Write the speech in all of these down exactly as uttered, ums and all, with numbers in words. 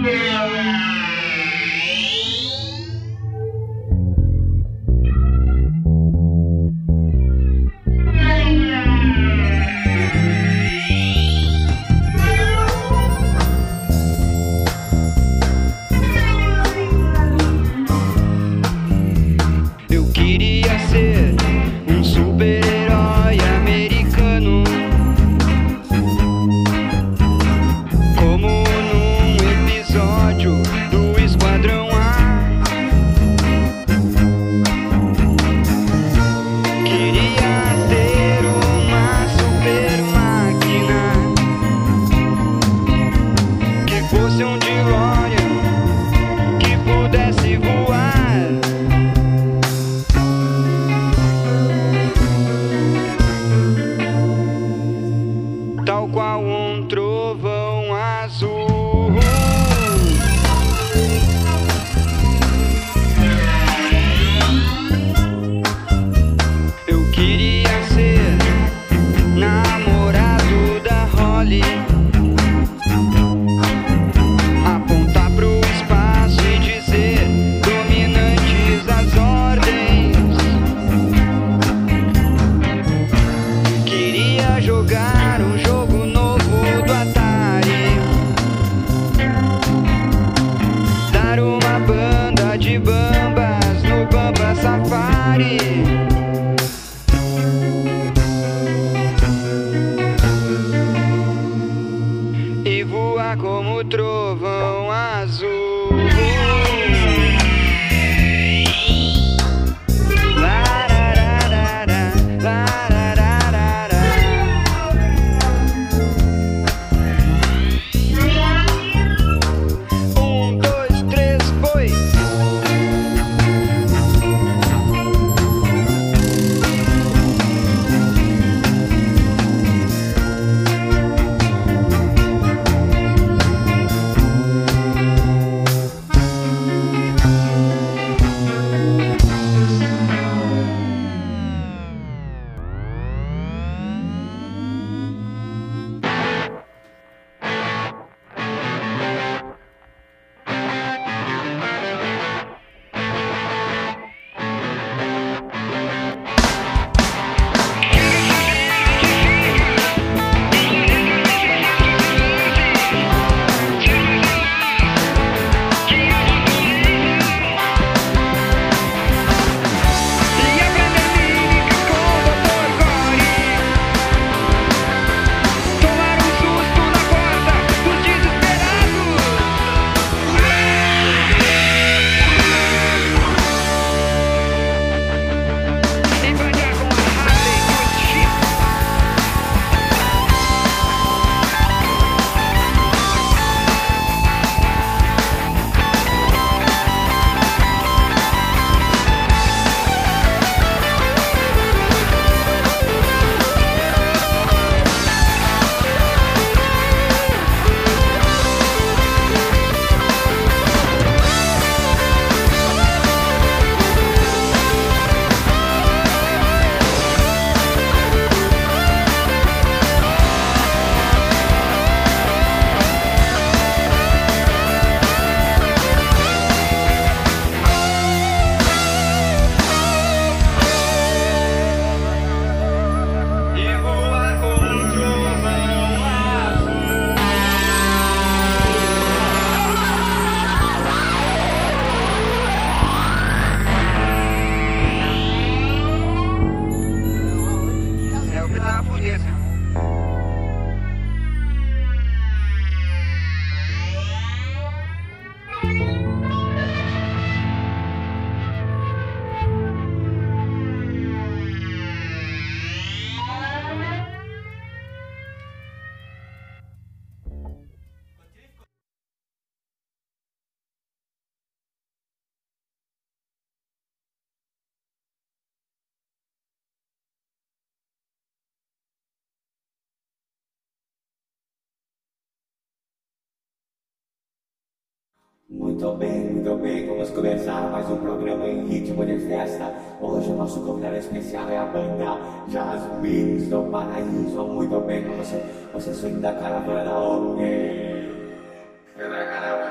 Muito bem, muito bem, vamos começar mais um programa em ritmo de festa. Hoje o nosso convidado especial é a banda Jasmins do Paraíso. Muito bem, você, você swing da caravana, ok? Da caravana.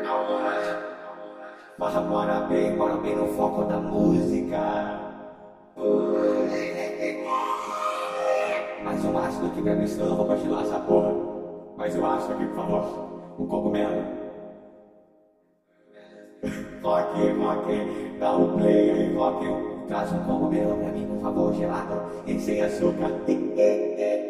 Bora, bora bem, bora bem no foco da música. Mais um ácido que bebe estranho, vou continuar essa porra. Mais um ácido aqui, por favor. Um cogumelo. Rock, rock, dá um play aí, rock. Traz um cogumelo pra mim, por favor, gelado e sem açúcar.